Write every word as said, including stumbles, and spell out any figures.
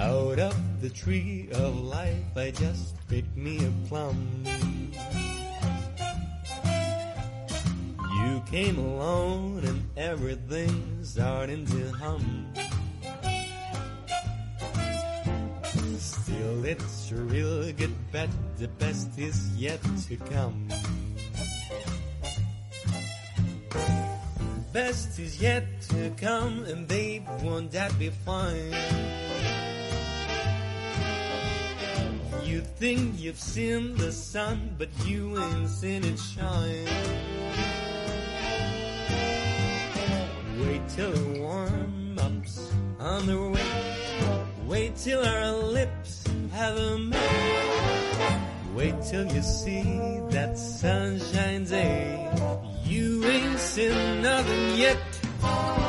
Out of the tree of life I just picked me a plum. You came along and everything's starting to hum. Still it sure will get better, the best is yet to come. Best is yet to come, and babe, won't that be fine? You think you've seen the sun, but you ain't seen it shine. Wait till it warm-ups on the way. Wait till our lips have a met. Wait till you see that sunshine day. You ain't seen nothing yet.